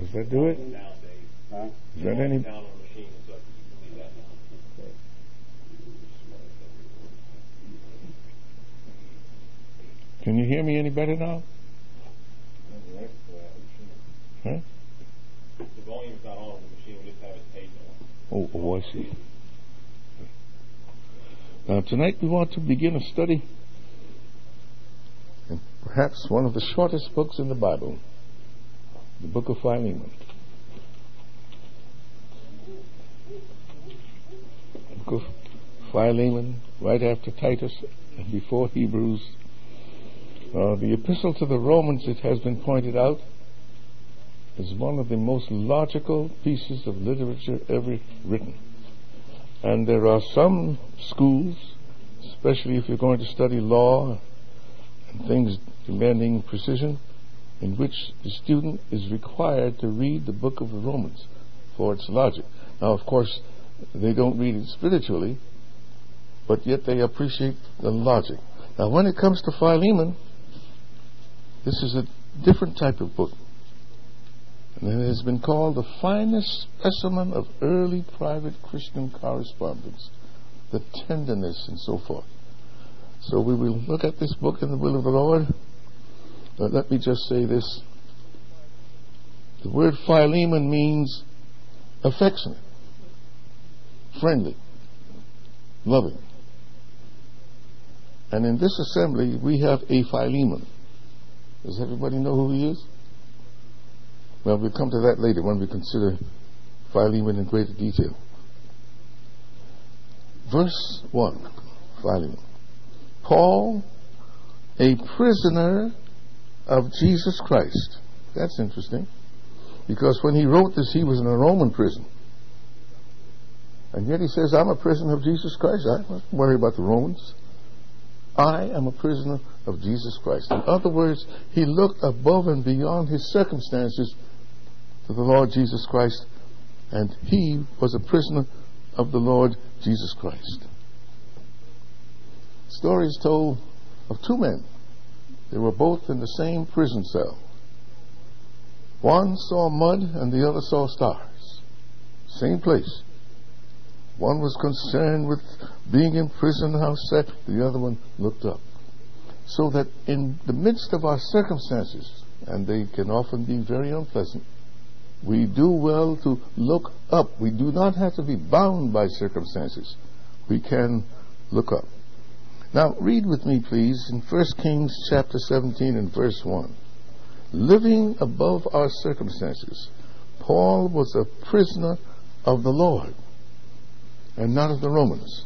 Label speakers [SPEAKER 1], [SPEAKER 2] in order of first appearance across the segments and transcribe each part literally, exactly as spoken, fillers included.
[SPEAKER 1] Does that do it?
[SPEAKER 2] Huh?
[SPEAKER 1] Is that any? Can you hear me any better now? Huh?
[SPEAKER 3] The volume's not on the machine, we just have it taped on.
[SPEAKER 1] Oh, oh, I see. Now, tonight we want to begin a study in perhaps one of the shortest books in the Bible, the book of Philemon. The book of Philemon, right after Titus and before Hebrews. Uh, the epistle to the Romans, it has been pointed out, is one of the most logical pieces of literature ever written. And there are some schools, especially if you're going to study law and things demanding precision, in which the student is required to read the book of the Romans for its logic. Now, of course, they don't read it spiritually, but yet they appreciate the logic. Now, when it comes to Philemon, this is a different type of book. And it has been called the finest specimen of early private Christian correspondence, the tenderness and so forth. So we will look at this book in the will of the Lord. But let me just say this. The word Philemon means affectionate, friendly, loving. And in this assembly we have a Philemon. Does everybody know who he is? Well, we'll come to that later when we consider Philemon in greater detail. Verse one, Philemon. Paul, a prisoner of Jesus Christ. That's interesting, because when he wrote this, he was in a Roman prison. And yet he says, I'm a prisoner of Jesus Christ. I don't worry about the Romans. I am a prisoner of Jesus Christ. In other words, he looked above and beyond his circumstances to the Lord Jesus Christ, and he was a prisoner of the Lord Jesus Christ. Story is told of two men. They were both in the same prison cell. One saw mud and the other saw stars. Same place. One was concerned with being in prison, how sad. The other one looked up. So that in the midst of our circumstances, and they can often be very unpleasant, we do well to look up. We do not have to be bound by circumstances. We can look up. Now, read with me, please, in First Kings chapter seventeen and verse one. Living above our circumstances, Paul was a prisoner of the Lord and not of the Romans.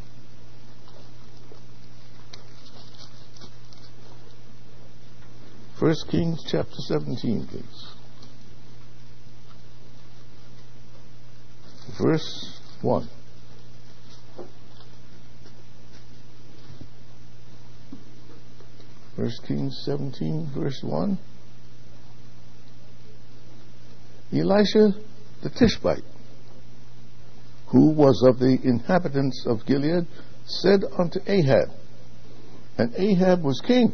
[SPEAKER 1] First Kings chapter seventeen, please. Verse one. First Kings seventeen, verse one. Elisha the Tishbite, who was of the inhabitants of Gilead, said unto Ahab, and Ahab was king,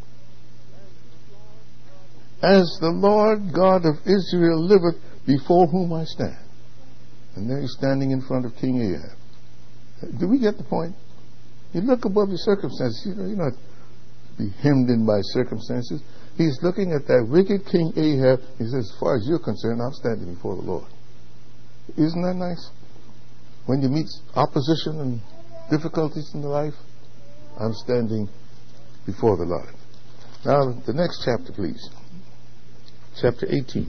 [SPEAKER 1] as the Lord God of Israel liveth, before whom I stand. And there he's standing in front of King Ahab. Do we get the point? You look above your circumstances. You know, you're not be hemmed in by circumstances. He's looking at that wicked King Ahab. He says, as far as you're concerned, I'm standing before the Lord. Isn't that nice? When you meet opposition and difficulties in life, I'm standing before the Lord. Now, the next chapter, please. Chapter eighteen.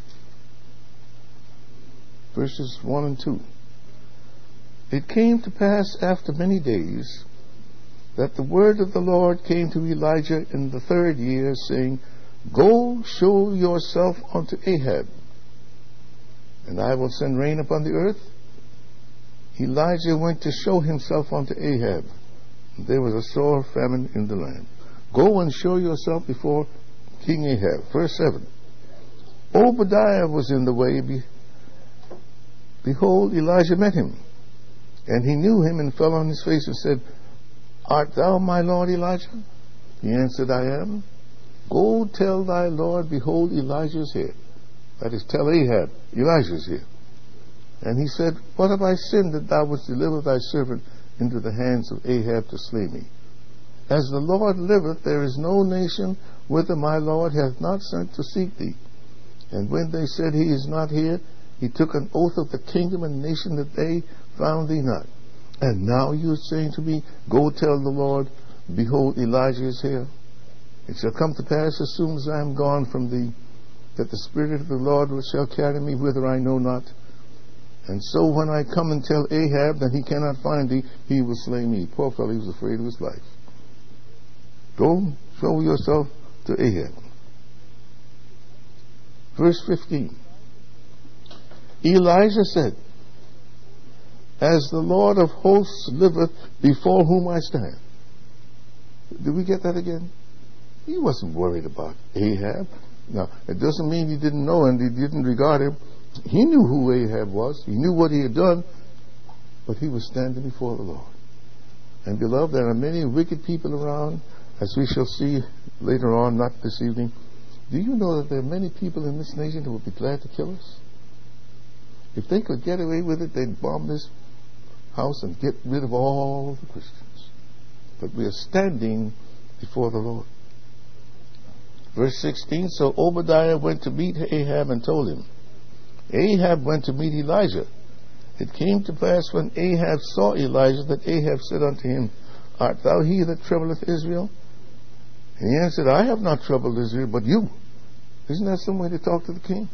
[SPEAKER 1] Verses one and two. It came to pass after many days that the word of the Lord came to Elijah in the third year, saying, Go show yourself unto Ahab, and I will send rain upon the earth. Elijah went to show himself unto Ahab. There was a sore famine in the land. Go and show yourself before King Ahab. Verse seven. Obadiah was in the way. Be- Behold, Elijah met him, and he knew him and fell on his face and said, Art thou my Lord Elijah? He answered, I am. Go tell thy Lord, behold, Elijah is here. That is, tell Ahab, Elijah's here. And he said, what have I sinned that thou wouldst deliver thy servant into the hands of Ahab to slay me? As the Lord liveth, there is no nation whither my Lord hath not sent to seek thee. And when they said, he is not here, he took an oath of the kingdom and nation that they found thee not. And now you are saying to me, go tell the Lord, behold, Elijah is here. It shall come to pass as soon as I am gone from thee, that the Spirit of the Lord shall carry me whither I know not. And so when I come and tell Ahab that he cannot find thee, he will slay me. Poor fellow, he was afraid of his life. Go show yourself to Ahab. Verse fifteen. Elijah said, as the Lord of hosts liveth, before whom I stand. Did we get that again? He wasn't worried about Ahab. Now, it doesn't mean he didn't know and he didn't regard him. He knew who Ahab was. He knew what he had done. But he was standing before the Lord. And beloved, there are many wicked people around, as we shall see later on, not this evening. Do you know that there are many people in this nation who would be glad to kill us? If they could get away with it, they'd bomb this house and get rid of all the Christians. But we are standing before the Lord. Verse sixteen, so Obadiah went to meet Ahab and told him. Ahab went to meet Elijah. It came to pass when Ahab saw Elijah that Ahab said unto him, art thou he that troubleth Israel? And he answered, I have not troubled Israel, but you. Isn't that some way to talk to the king?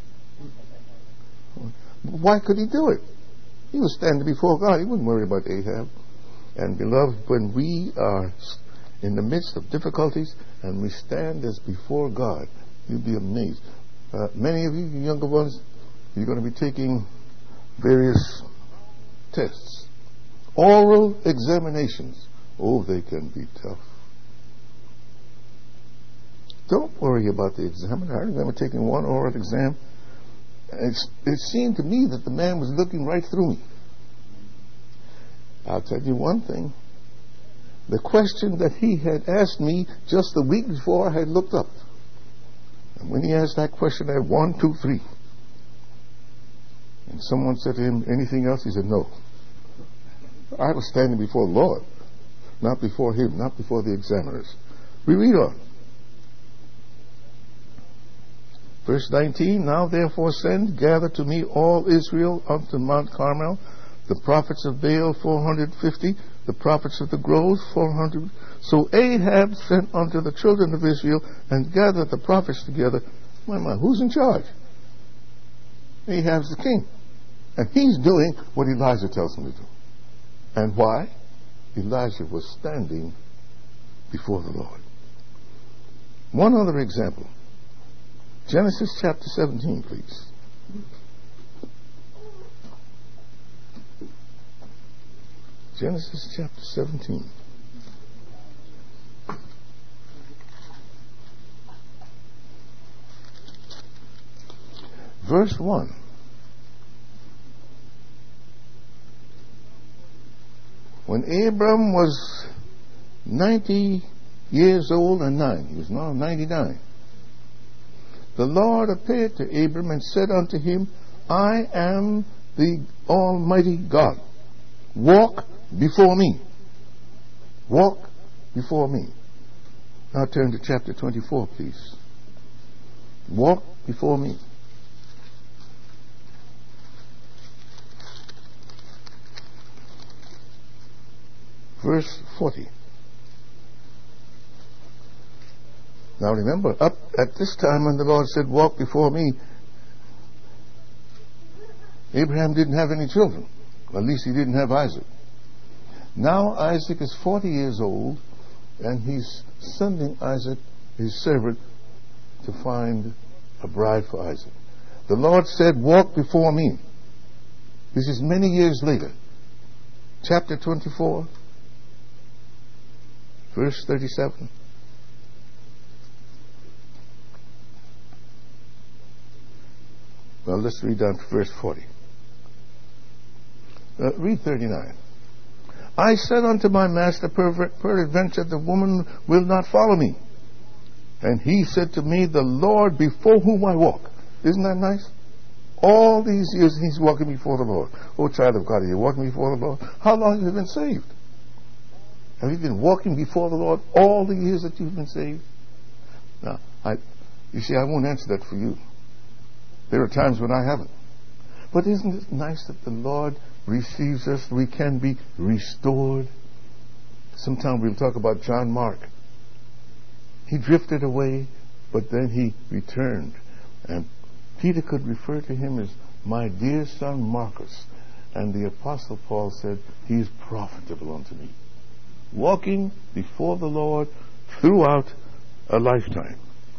[SPEAKER 1] Why could he do it? He was standing before God. He wouldn't worry about Ahab. And beloved, when we are in the midst of difficulties and we stand as before God, you'll be amazed. Uh, many of you, you younger ones, you're going to be taking various tests. Oral examinations. Oh, they can be tough. Don't worry about the examiner. I remember taking one oral exam. It's, it seemed to me that the man was looking right through me. I'll tell you one thing. The question that he had asked me just the week before, I had looked up. And when he asked that question, I had one, two, three. And someone said to him, anything else? He said, no. I was standing before the Lord, not before him, not before the examiners. We read on. Verse nineteen, now therefore send, gather to me all Israel unto Mount Carmel, the prophets of Baal four hundred fifty, the prophets of the grove four hundred. So Ahab sent unto the children of Israel and gathered the prophets together. My, my, who's in charge? Ahab's the king. And he's doing what Elijah tells him to do. And why? Elijah was standing before the Lord. One other example. Genesis chapter seventeen, please. Genesis chapter seventeen. Verse one. When Abram was ninety years old and nine, he was now ninety-nine, the Lord appeared to Abram and said unto him, I am the Almighty God. Walk before me. Walk before me. Now turn to chapter twenty-four, please. Walk before me. Verse forty. Now remember, up at this time when the Lord said, walk before me, Abraham didn't have any children. At least he didn't have Isaac. Now Isaac is forty years old, and he's sending Isaac, his servant, to find a bride for Isaac. The Lord said, walk before me. This is many years later. Chapter twenty-four, verse thirty-seven. Well, let's read down to verse forty. Uh, read thirty-nine. I said unto my master, peradventure the woman will not follow me. And he said to me, the Lord before whom I walk. Isn't that nice? all these years he's walking before the Lord. Oh, child of God, are you walking before the Lord? How long have you been saved? Have you been walking before the Lord all the years that you've been saved? Now, I, you see, I won't answer that for you. There are times when I haven't. But isn't it nice that the Lord receives us? We can be restored. Sometime we'll talk about John Mark. He drifted away, but then he returned. And Peter could refer to him as my dear son Marcus. And the Apostle Paul said, he is profitable unto me. Walking before the Lord throughout a lifetime.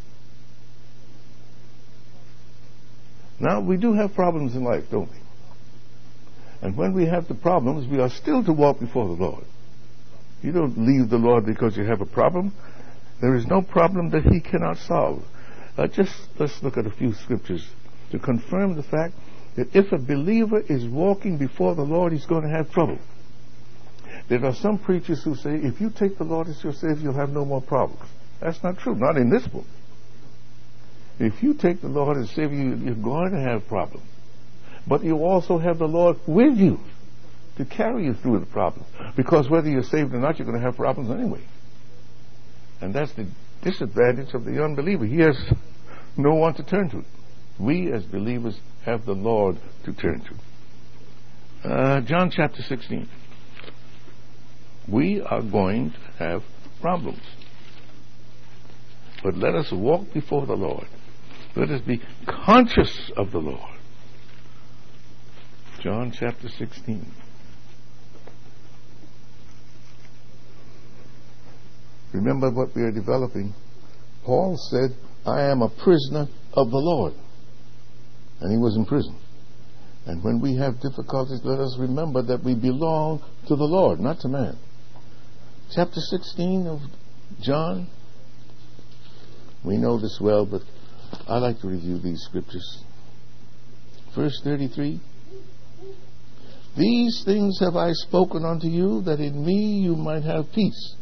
[SPEAKER 1] Now, we do have problems in life, don't we? And when we have the problems, we are still to walk before the Lord. You don't leave the Lord because you have a problem. There is no problem that he cannot solve. Uh, just let's look at a few scriptures to confirm the fact that if a believer is walking before the Lord, he's going to have trouble. There are some preachers who say, if you take the Lord as your Savior, you'll have no more problems. That's not true, not in this book. If you take the Lord as Savior, you're going to have problems. But you also have the Lord with you to carry you through the problems. Because whether you're saved or not, you're going to have problems anyway. And that's the disadvantage of the unbeliever. He has no one to turn to. We as believers have the Lord to turn to. Uh, John chapter sixteen. We are going to have problems. But let us walk before the Lord. Let us be conscious of the Lord. John chapter sixteen. Remember what we are developing. Paul said, I am a prisoner of the Lord. And he was in prison. And when we have difficulties, let us remember that we belong to the Lord, not to man. Chapter sixteen of John. We know this well, but I like to review these scriptures. Verse thirty-three. These things have I spoken unto you, that in me you might have peace.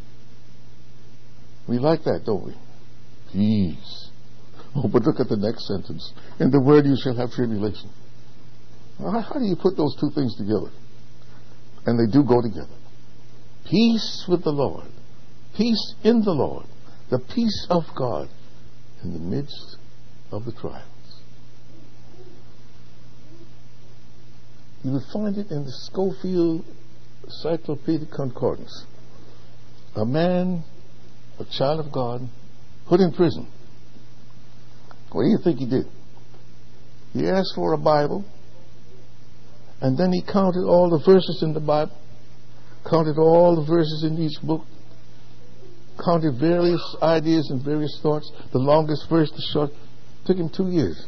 [SPEAKER 1] We like that, don't we? Peace. Oh, but look at the next sentence. In the word you shall have tribulation. Well, how do you put those two things together? And they do go together. Peace with the Lord. Peace in the Lord. The peace of God in the midst of the trials. You would find it in the Schofield Encyclopedic Concordance. A man, a child of God, put in prison. What do you think he did? He asked for a Bible, and then he counted all the verses in the Bible, counted all the verses in each book, counted various ideas and various thoughts. The longest verse, the short, took him two years.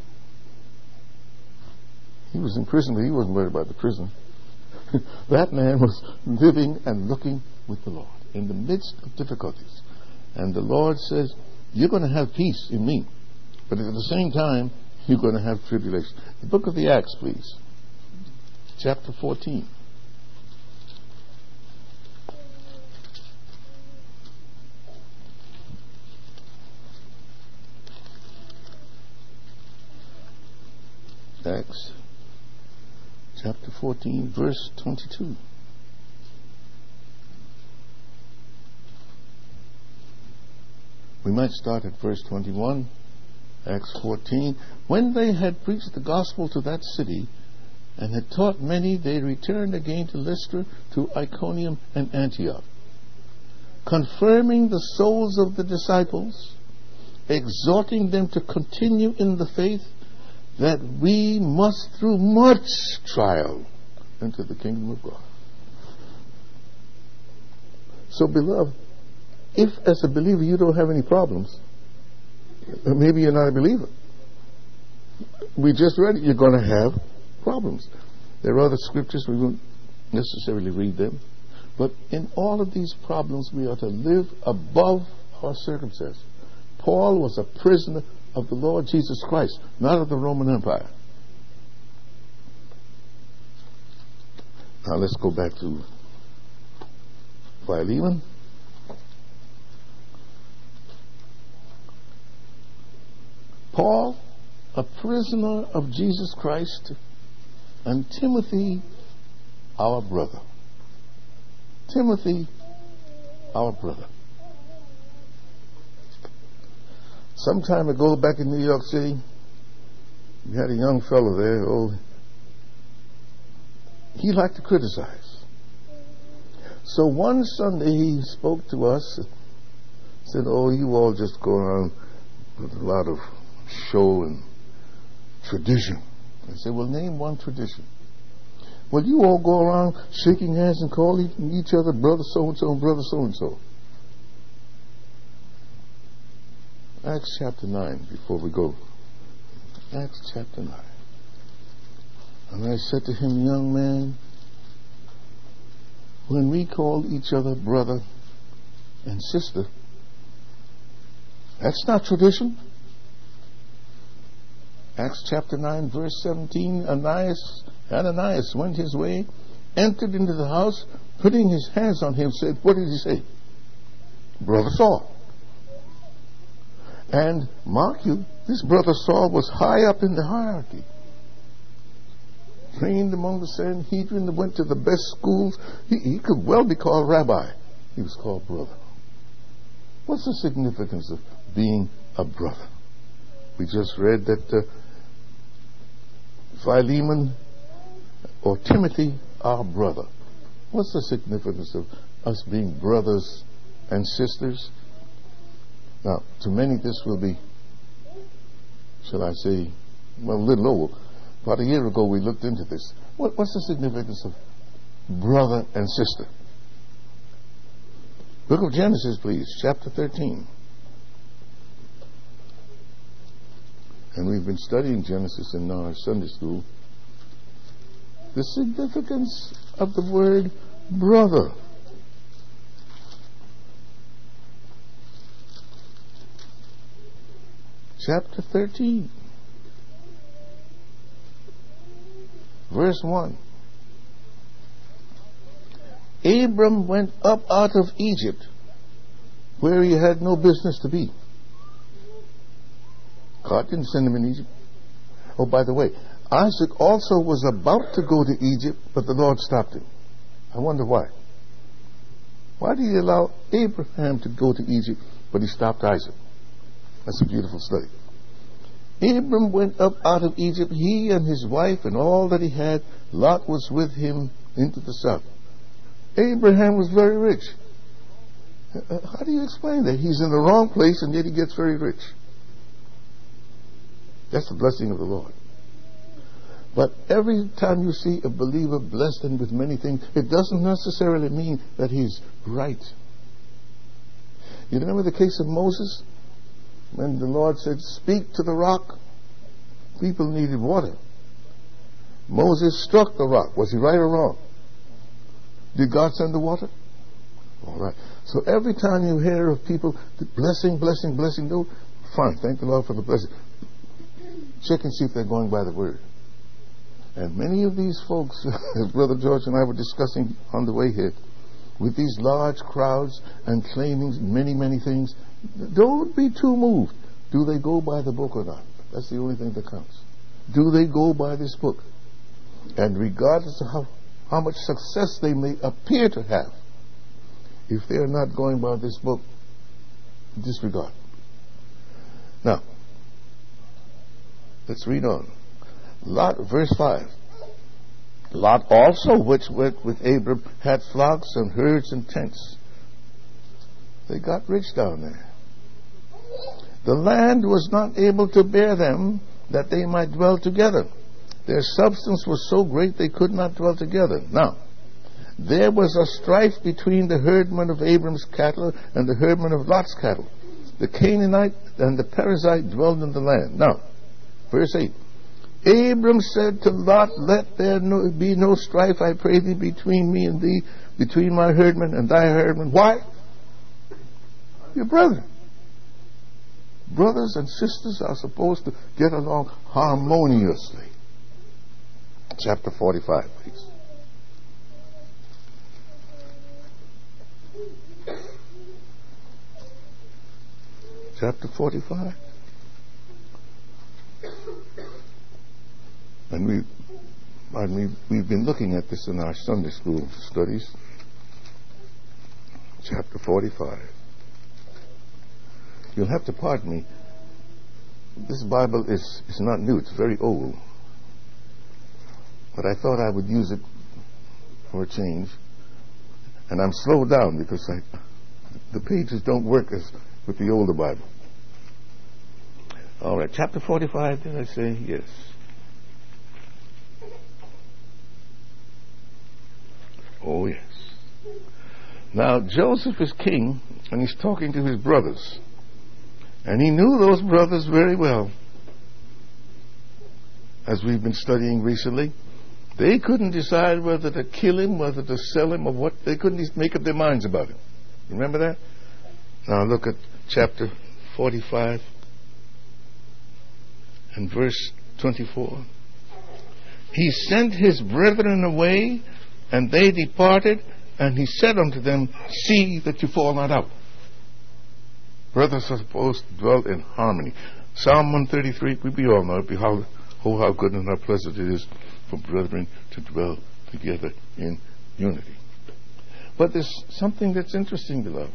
[SPEAKER 1] He was in prison, but he wasn't worried about the prison. That man was living and looking with the Lord in the midst of difficulties. And the Lord says, you're going to have peace in me, but at the same time, you're going to have tribulation. The book of the Acts, please. Chapter fourteen. Acts chapter fourteen, verse twenty-two. We might start at verse twenty-one. Acts fourteen. When they had preached the gospel to that city and had taught many, they returned again to Lystra, to Iconium and Antioch, confirming the souls of the disciples, exhorting them to continue in the faith, that we must through much trial enter the kingdom of God. So, beloved, if as a believer you don't have any problems, maybe you're not a believer. We just read it. You're going to have problems. There are other scriptures. We won't necessarily read them. But in all of these problems, we are to live above our circumstances. Paul was a prisoner of the Lord Jesus Christ, not of the Roman Empire. Now let's go back to Philemon. Paul a prisoner of Jesus Christ, and Timothy, our brother. Timothy, our brother. Some time ago, back in New York City, we had a young fellow there. Oh, he liked to criticize. So one Sunday he spoke to us, said, "Oh, you all just go around with a lot of show and tradition." I said, "Well, name one tradition." "Well, you all go around shaking hands and calling each other brother so-and-so and brother so-and-so." Acts chapter nine, before we go. Acts chapter nine. And I said to him, "Young man, when we call each other brother and sister, that's not tradition." Acts chapter nine, verse seventeen, Ananias, Ananias went his way, entered into the house, putting his hands on him, said, what did he say? "Brother Saul." And mark you, this brother Saul was high up in the hierarchy. Trained among the Sanhedrin, went to the best schools. He, he could well be called rabbi. He was called brother. What's the significance of being a brother? We just read that uh, Philemon or Timothy, our brother. What's the significance of us being brothers and sisters? Now, to many this will be, shall I say, well, a little over. About a year ago we looked into this. What, what's the significance of brother and sister? Book of Genesis, please, chapter thirteen. And we've been studying Genesis in our Sunday school. The significance of the word brother. Chapter thirteen. Verse one. Abram went up out of Egypt, where he had no business to be. God didn't send him in Egypt. Oh, by the way, Isaac also was about to go to Egypt, but the Lord stopped him. I wonder why. Why did he allow Abraham to go to Egypt, but he stopped Isaac? That's a beautiful study. Abram went up out of Egypt, he and his wife and all that he had. Lot was with him into the south. Abraham was very rich. Uh, how do you explain that? He's in the wrong place and yet he gets very rich. That's the blessing of the Lord. But every time you see a believer blessed and with many things, it doesn't necessarily mean that he's right. You remember the case of Moses? When the Lord said, "Speak to the rock," people needed water. Moses struck the rock. Was he right or wrong? Did God send the water? All right. So every time you hear of people, blessing, blessing, blessing, no, fine, thank the Lord for the blessing. Check and see if they're going by the word. And many of these folks, as Brother George and I were discussing on the way here, with these large crowds and claiming many, many things, don't be too moved. Do they go by the book or not? That's the only thing that counts. Do they go by this book? And regardless of how, how much success they may appear to have, if they are not going by this book, disregard. Now, let's read on. Lot, verse five. Lot also, which went with Abram, had flocks and herds and tents. They got rich down there. The land was not able to bear them, that they might dwell together. Their substance was so great they could not dwell together. Now, there was a strife between the herdmen of Abram's cattle and the herdmen of Lot's cattle. The Canaanite and the Perizzite dwelled in the land. Now, verse eight. Abram said to Lot, "Let there no, be no strife, I pray thee, between me and thee, between my herdmen and thy herdmen." Why? Your brother. Brothers and sisters are supposed to get along harmoniously. Chapter forty-five, please. Chapter forty-five. And we, pardon me, we've been looking at this in our Sunday school studies. Chapter forty-five. You'll have to pardon me. This Bible is, is not new. It's very old. But I thought I would use it for a change. And I'm slowed down because I, the pages don't work as with the older Bible. All right, chapter forty-five, did I say? Yes. Oh, yes. Now, Joseph is king, and he's talking to his brothers. And he knew those brothers very well. As we've been studying recently, they couldn't decide whether to kill him, whether to sell him, or what. They couldn't even make up their minds about him. Remember that? Now look at chapter forty-five and verse twenty-four. He sent his brethren away, and they departed, and he said unto them, see that you fall not out. Brothers are supposed to dwell in harmony. Psalm one thirty-three, we, we all know it. Behold, oh, how good and how pleasant it is for brethren to dwell together in unity. But there's something that's interesting, beloved.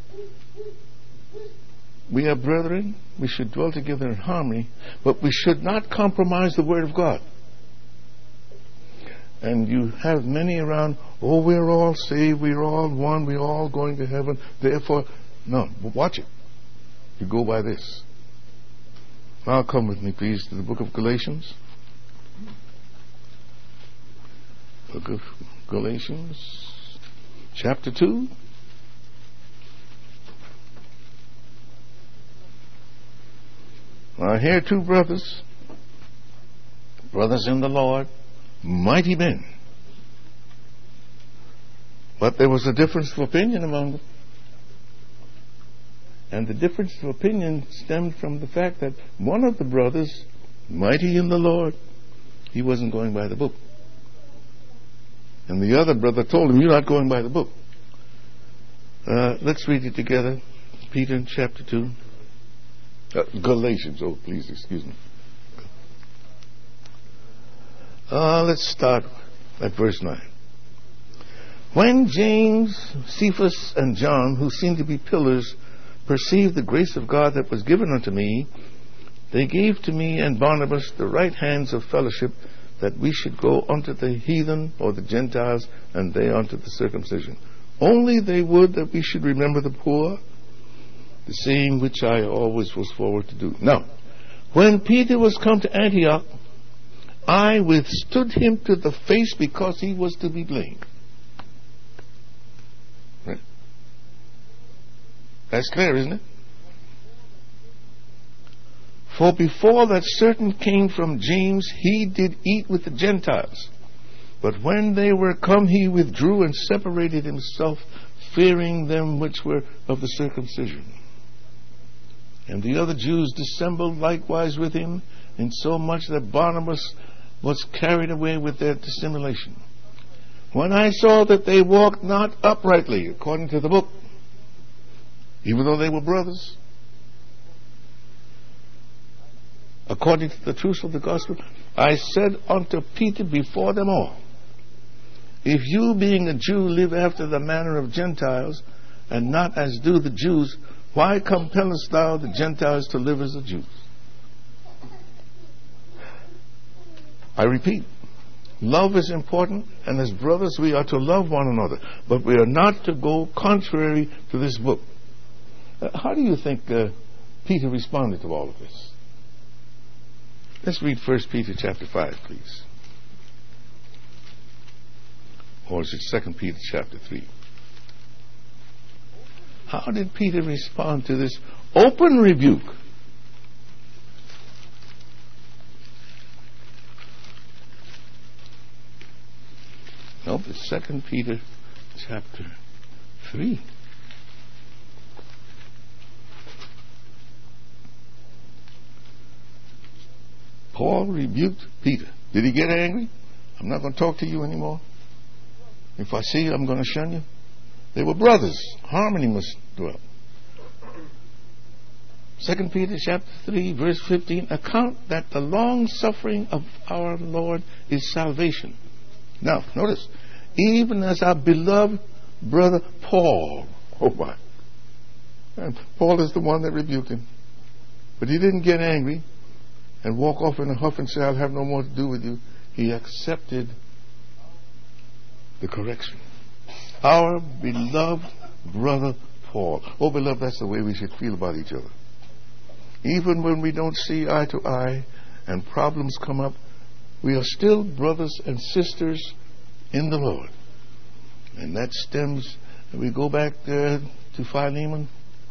[SPEAKER 1] We are brethren. We should dwell together in harmony, but we should not compromise the Word of God. And you have many around, oh, we're all saved, we're all one, we're all going to heaven. Therefore, no, watch it. You go by this. Now come with me, please, to the book of Galatians. Book of Galatians, chapter two. Now here two brothers, brothers in the Lord, mighty men. But there was a difference of opinion among them. And the difference of opinion stemmed from the fact that one of the brothers, mighty in the Lord, he wasn't going by the book. And the other brother told him, you're not going by the book. Uh, let's read it together. Peter chapter two. Uh, Galatians, oh please excuse me. Uh, let's start at verse nine. When James, Cephas, and John, who seemed to be pillars, perceived the grace of God that was given unto me, they gave to me and Barnabas the right hands of fellowship, that we should go unto the heathen or the Gentiles, and they unto the circumcision. Only they would that we should remember the poor, the same which I always was forward to do. Now, when Peter was come to Antioch, I withstood him to the face, because he was to be blamed. Right? That's clear, isn't it? For before that certain came from James, he did eat with the Gentiles. But when they were come, he withdrew and separated himself, fearing them which were of the circumcision. And the other Jews dissembled likewise with him, insomuch that Barnabas was carried away with their dissimulation. When I saw that they walked not uprightly, according to the book, even though they were brothers, according to the truth of the gospel, I said unto Peter before them all, if you, being a Jew, live after the manner of Gentiles, and not as do the Jews, why compellest thou the Gentiles to live as the Jews? I repeat, love is important, and as brothers we are to love one another, but we are not to go contrary to this book. Uh, how do you think uh, Peter responded to all of this? Let's read First Peter chapter five, please. Or is it Second Peter chapter three? How did Peter respond to this open rebuke? Nope, it's Second Peter chapter three. Paul rebuked Peter. Did he get angry? I'm not going to talk to you anymore. If I see you, I'm going to shun you. They were brothers. Harmony must dwell. Second Peter chapter three, verse fifteen, account that the long suffering of our Lord is salvation. Now, notice, even as our beloved brother Paul, oh my, and Paul is the one that rebuked him, but he didn't get angry and walk off in a huff and say, I'll have no more to do with you. He accepted the correction. Our beloved brother Paul. Oh, beloved, that's the way we should feel about each other. Even when we don't see eye to eye and problems come up, we are still brothers and sisters in the Lord. And that stems, we go back there to Philemon.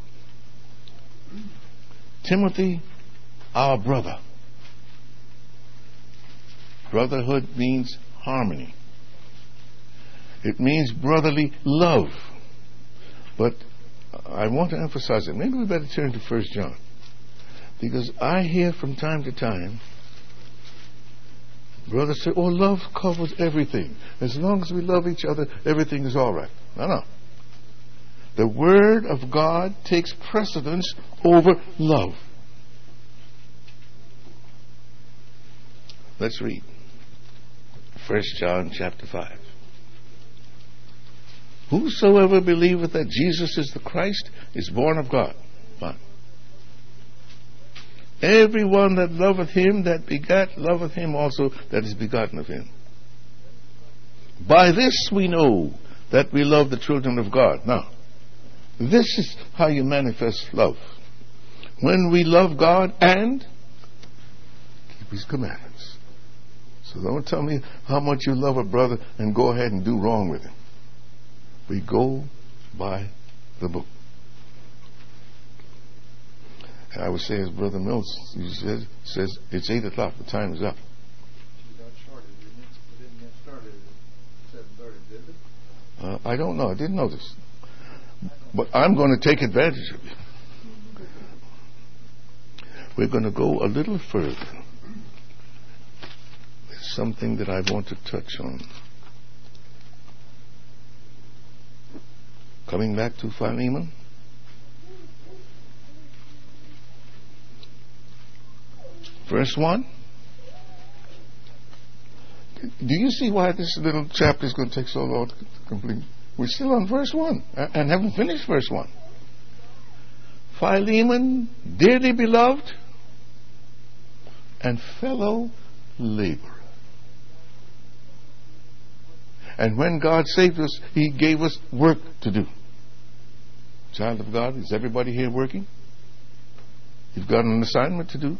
[SPEAKER 1] Timothy, our brother. Brotherhood means harmony. It means brotherly love. But I want to emphasize it. Maybe we better turn to First John. Because I hear from time to time brothers say, oh, love covers everything. As long as we love each other, everything is all right. No, no. The Word of God takes precedence over love. Let's read. First John chapter five. Whosoever believeth that Jesus is the Christ is born of God. Fine. Every one that loveth him that begat loveth him also that is begotten of him. By this we know that we love the children of God. Now, this is how you manifest love. When we love God and keep his commandments. So don't tell me how much you love a brother and go ahead and do wrong with him. We go by the book. I would say, as Brother Mills he says, says, it's eight o'clock. The time is up.
[SPEAKER 2] You got shorted, didn't it? You didn't get started at seven thirty, did it?
[SPEAKER 1] Uh, I don't know. I didn't notice. But I'm going to take advantage of it. We're going to go a little further. There's something that I want to touch on. Coming back to Philemon. Verse one. Do you see why this little chapter is going to take so long to complete? We're still on verse one and haven't finished verse one. Philemon, dearly beloved and fellow laborer. And when God saved us, He gave us work to do. Child of God, is everybody here working? You've got an assignment to do.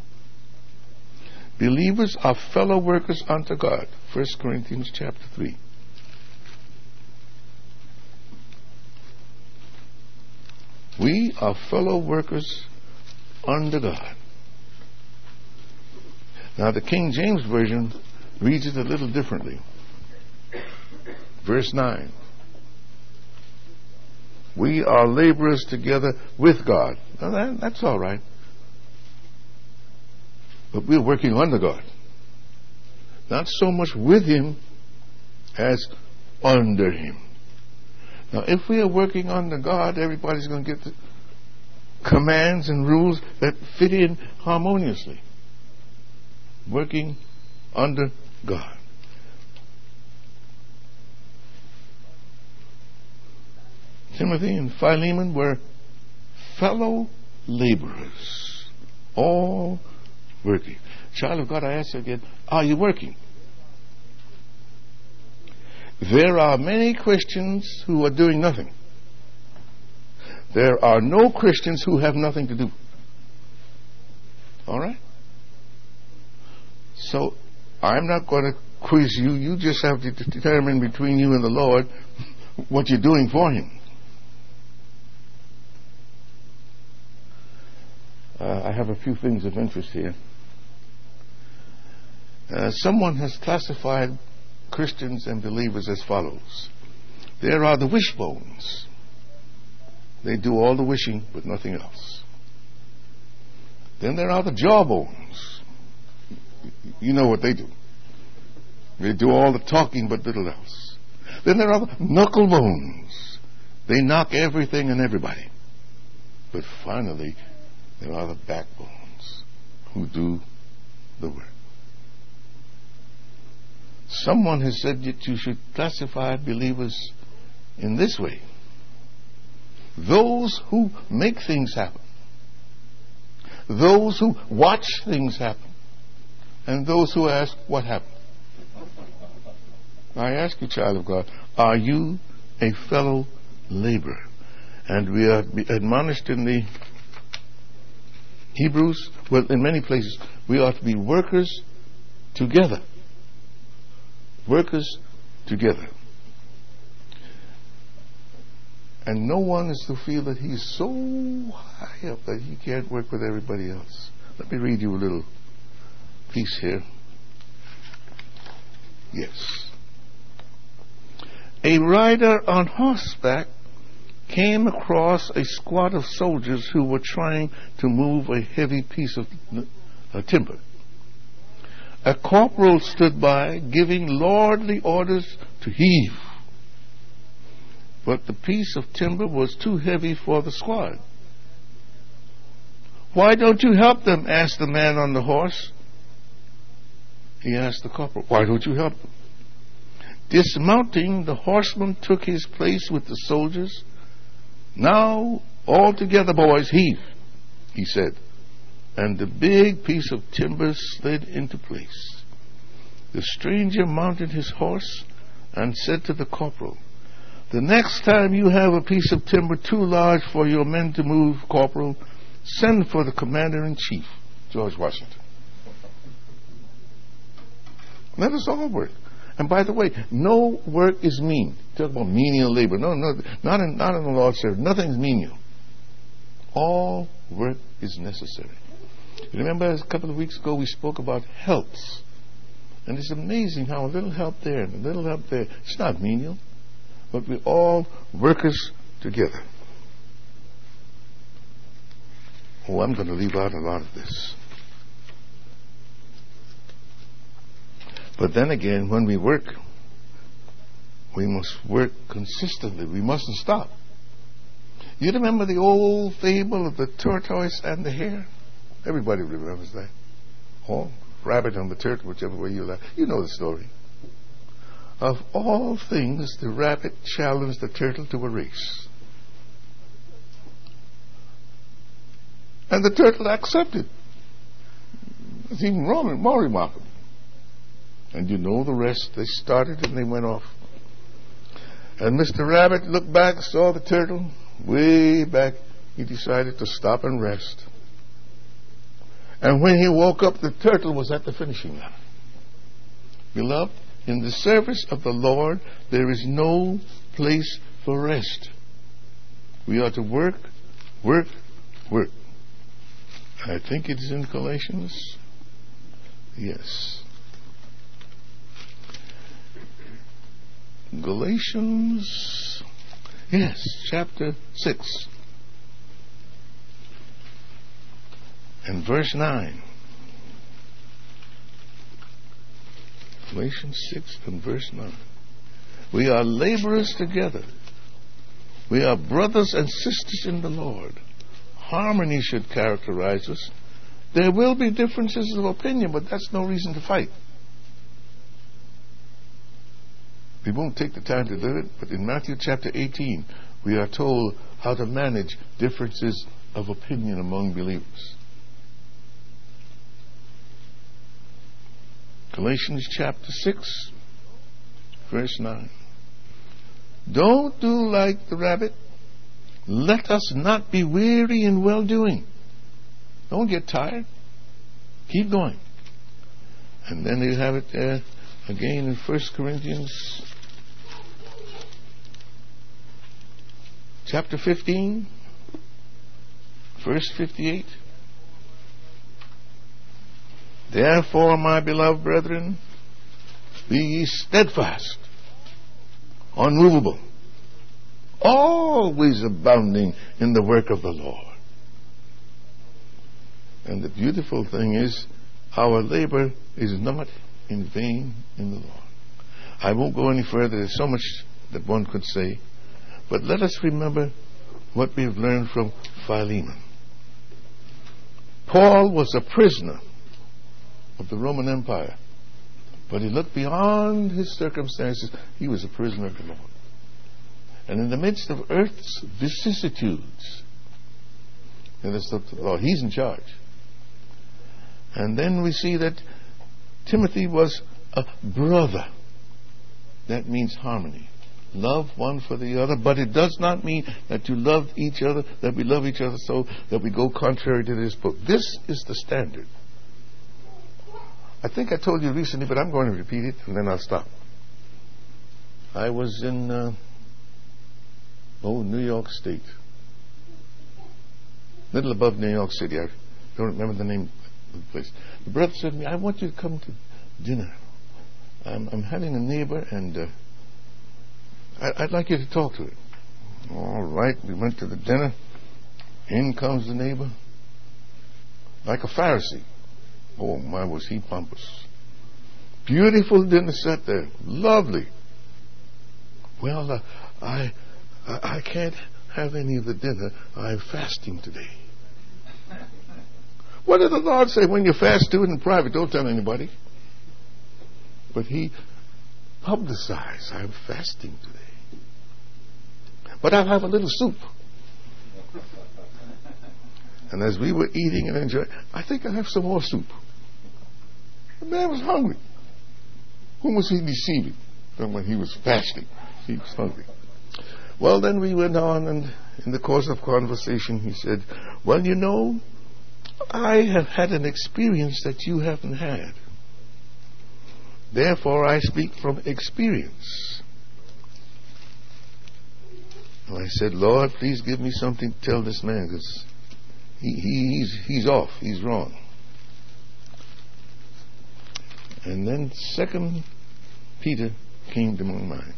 [SPEAKER 1] Believers are fellow workers unto God. First Corinthians chapter three. We are fellow workers under God. Now the King James Version reads it a little differently. Verse nine. We are laborers together with God. Now that, that's all right. But we're working under God. Not so much with Him as under Him. Now, if we are working under God, everybody's going to get the commands and rules that fit in harmoniously. Working under God. Timothy and Philemon were fellow laborers. All working. Child of God, I ask you again, are you working? There are many Christians who are doing nothing. There are no Christians who have nothing to do. All right? So, I'm not going to quiz you. You just have to determine between you and the Lord what you're doing for Him. Uh, I have a few things of interest here. Uh, someone has classified Christians and believers as follows. There are the wishbones. They do all the wishing but nothing else. Then there are the jawbones. You know what they do. They do all the talking but little else. Then there are the knucklebones. They knock everything and everybody. But finally, There are the backbones who do the work. Someone has said that you should classify believers in this way: those who make things happen, those who watch things happen, and those who ask what happened. I ask you, child of God, are you a fellow laborer? And we are admonished in the Hebrews, well, in many places, we ought to be workers together. Workers together. And no one is to feel that he's so high up that he can't work with everybody else. Let me read you a little piece here. Yes. A rider on horseback came across a squad of soldiers who were trying to move a heavy piece of uh, timber. A corporal stood by, giving lordly orders to heave. But the piece of timber was too heavy for the squad. "Why don't you help them?" asked the man on the horse. He asked the corporal, "Why don't you help them?" Dismounting, the horseman took his place with the soldiers. "Now, all together, boys, heave," he said. And the big piece of timber slid into place. The stranger mounted his horse and said to the corporal, "The next time you have a piece of timber too large for your men to move, corporal, send for the commander-in-chief, George Washington." Let us all work. And by the way, no work is mean. Talk about menial labor. No, no, not in, not in the Lord's service. Nothing is menial. All work is necessary. You remember a couple of weeks ago we spoke about helps. And it's amazing how a little help there and a little help there. It's not menial. But we're all workers together. Oh, I'm going to leave out a lot of this. But then again, when we work, we must work consistently. We mustn't stop. You remember the old fable of the tortoise and the hare? Everybody remembers that. Oh, rabbit and the turtle, whichever way you like. You know the story. Of all things, the rabbit challenged the turtle to a race. And the turtle accepted. It's even more remarkable. And you know the rest. They started and they went off. And Mister Rabbit looked back, saw the turtle. Way back, he decided to stop and rest. And when he woke up, the turtle was at the finishing line. Beloved, in the service of the Lord, there is no place for rest. We are to work, work, work. I think it's in Galatians. Yes. Galatians, yes, chapter six and verse nine. Galatians six and verse nine. We are laborers together. We are brothers and sisters in the Lord. Harmony should characterize us. There will be differences of opinion, but that's no reason to fight. We won't take the time to do it, but in Matthew chapter eighteen, we are told how to manage differences of opinion among believers. Galatians chapter six, verse nine. Don't do like the rabbit. Let us not be weary in well-doing. Don't get tired. Keep going. And then you have it uh, again in First Corinthians chapter fifteen, verse fifty-eight. Therefore, my beloved brethren, be ye steadfast, unmovable, always abounding in the work of the Lord. And the beautiful thing is, our labor is not in vain in the Lord. I won't go any further. There's so much that one could say. But let us remember what we've learned from Philemon. Paul was a prisoner of the Roman Empire, but he looked beyond his circumstances. He was a prisoner of the Lord. And in the midst of earth's vicissitudes, and it's up to the Lord, he's in charge. And then we see that Timothy was a brother. That means harmony. Love one for the other, but it does not mean that you love each other, that we love each other so that we go contrary to this book. This is the standard. I think I told you recently, but I'm going to repeat it and then I'll stop. I was in uh, oh New York State, little above New York City. I don't remember the name of the place. The brother said to me, "I want you to come to dinner. I'm, I'm having a neighbor and uh, I, I'd like you to talk to him." All right, we went to the dinner. In comes the neighbor, like a Pharisee. Oh my, was he pompous. Beautiful dinner set there, lovely. Well, uh, I, I I can't have any of the dinner. I'm fasting today. What did the Lord say? When you fast, do it in private. Don't tell anybody. But he publicized, I'm fasting today. But I'll have a little soup. And as we were eating and enjoying, I think I'll have some more soup. The man was hungry. Whom was he deceiving? Then when he was fasting, he was hungry. Well, then we went on, and in the course of conversation, he said, "Well, you know, I have had an experience that you haven't had. Therefore, I speak from experience." And I said, "Lord, please give me something to tell this man, because he, he, he's, he's off. He's wrong." And then Second Peter came to my mind.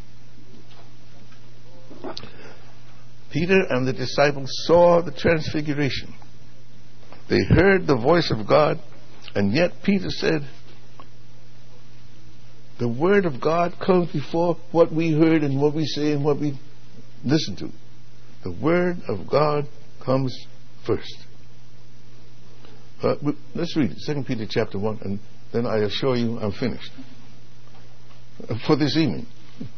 [SPEAKER 1] Peter and the disciples saw the transfiguration. They heard the voice of God, and yet Peter said, the word of God comes before what we heard and what we say and what we listen to. The word of God comes first. Uh, let's read it, Second Peter chapter one, and then I assure you I'm finished uh, for this evening.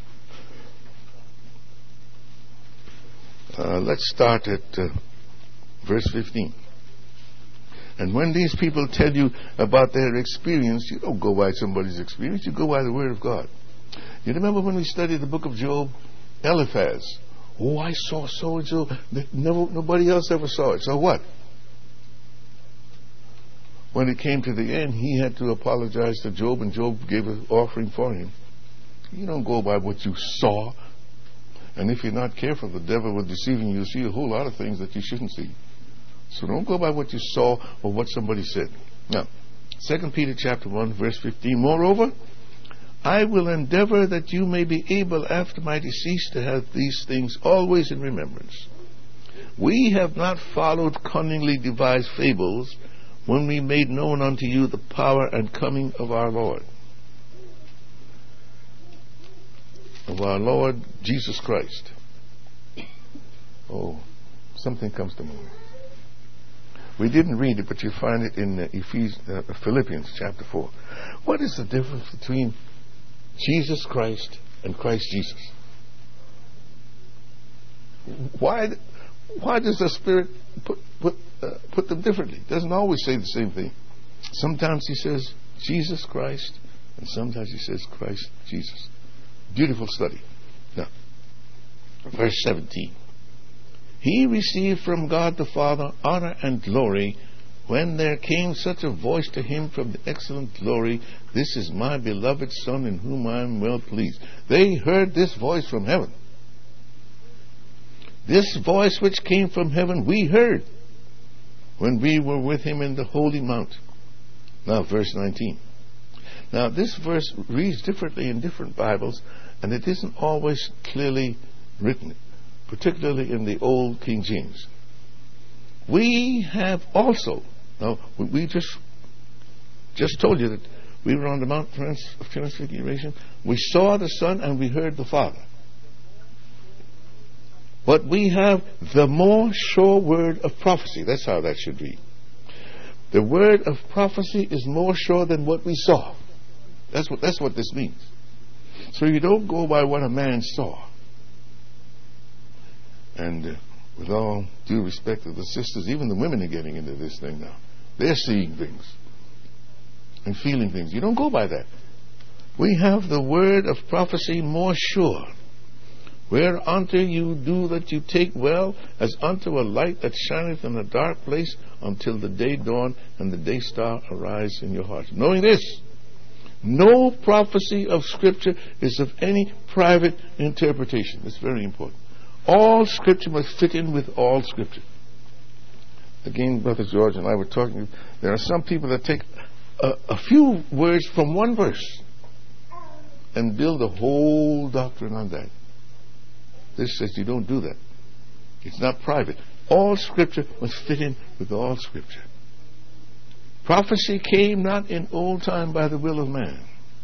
[SPEAKER 1] Uh, let's start at uh, verse fifteen. And when these people tell you about their experience, you don't go by somebody's experience, you go by the word of God. You remember when we studied the book of Job? Eliphaz. Oh, I saw so and so. Never, nobody else ever saw it. So what? When it came to the end, he had to apologize to Job, and Job gave an offering for him. You don't go by what you saw. And if you're not careful, the devil will deceive you. You'll see a whole lot of things that you shouldn't see. So don't go by what you saw or what somebody said. Now, Second Peter chapter one, verse fifteen. Moreover, I will endeavor that you may be able after my decease to have these things always in remembrance. We have not followed cunningly devised fables when we made known unto you the power and coming of our Lord. Of our Lord Jesus Christ. Oh, something comes to mind. We didn't read it, but you find it in uh, Ephesians, uh, Philippians chapter four. What is the difference between Jesus Christ and Christ Jesus? Why why does the Spirit put put, uh, put them differently? It doesn't always say the same thing. Sometimes he says Jesus Christ, and sometimes he says Christ Jesus. Beautiful study. Now, verse seventeen. He received from God the Father honor and glory when there came such a voice to him from the excellent glory, "This is my beloved Son in whom I am well pleased." They heard this voice from heaven. This voice which came from heaven we heard when we were with him in the holy mount. Now verse nineteen. Now this verse reads differently in different Bibles, and it isn't always clearly written, particularly in the old King James. We have also, now we just just told you that we were on the Mount of Transfiguration. We saw the Son and we heard the Father. But we have the more sure word of prophecy. That's how that should read. The word of prophecy is more sure than what we saw. That's what that's what this means. So you don't go by what a man saw. And uh, with all due respect to the sisters, even the women are getting into this thing now. They're seeing things and feeling things. You don't go by that. We have the word of prophecy more sure. Whereunto you do that you take well, as unto a light that shineth in a dark place, until the day dawn and the day star arise in your hearts. Knowing this, no prophecy of Scripture is of any private interpretation. That's very important. All Scripture must fit in with all Scripture. Again, Brother George and I were talking. There are some people that take a, a few words from one verse and build a whole doctrine on that. This says you don't do that. It's not private. All Scripture must fit in with all Scripture. Prophecy came not in old time by the will of man,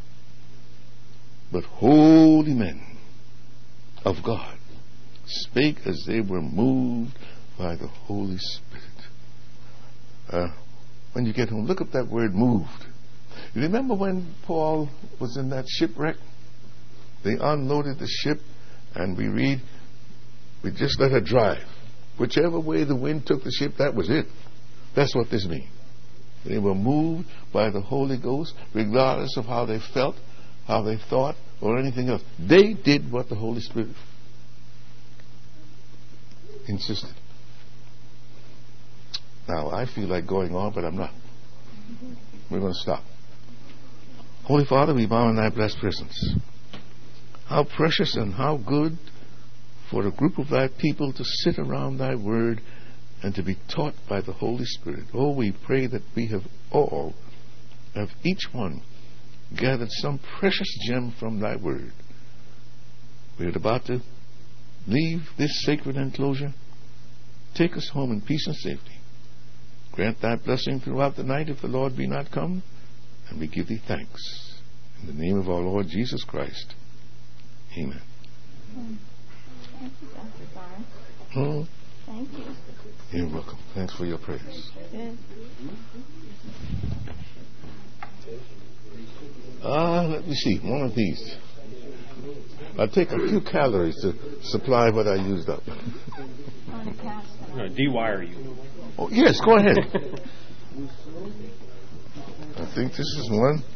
[SPEAKER 1] but holy men of God spake as they were moved by the Holy Spirit. Uh, when you get home, look up that word moved. You remember when Paul was in that shipwreck? They unloaded the ship, and we read, we just let her drive. Whichever way the wind took the ship, that was it. That's what this means. They were moved by the Holy Ghost, regardless of how they felt, how they thought, or anything else. They did what the Holy Spirit insisted. Now, I feel like going on, but I'm not. We're going to stop. Holy Father, we bow in thy blessed presence. How precious and how good for a group of thy people to sit around thy word and to be taught by the Holy Spirit. Oh, we pray that we have all, of each one, gathered some precious gem from thy word. We're about to leave this sacred enclosure. Take us home in peace and safety. Grant thy blessing throughout the night if the Lord be not come, and we give thee thanks. In the name of our Lord Jesus Christ. Amen.
[SPEAKER 4] Thank you, Doctor Barnes.
[SPEAKER 1] Hmm?
[SPEAKER 4] Thank you.
[SPEAKER 1] You're welcome. Thanks for your prayers.
[SPEAKER 4] Good.
[SPEAKER 1] Ah, uh, let me see. One of these. I'll take a few calories to supply what I used up.
[SPEAKER 4] On a cast.
[SPEAKER 3] No, de-wire you.
[SPEAKER 1] Oh, yes, go ahead. I think this is one.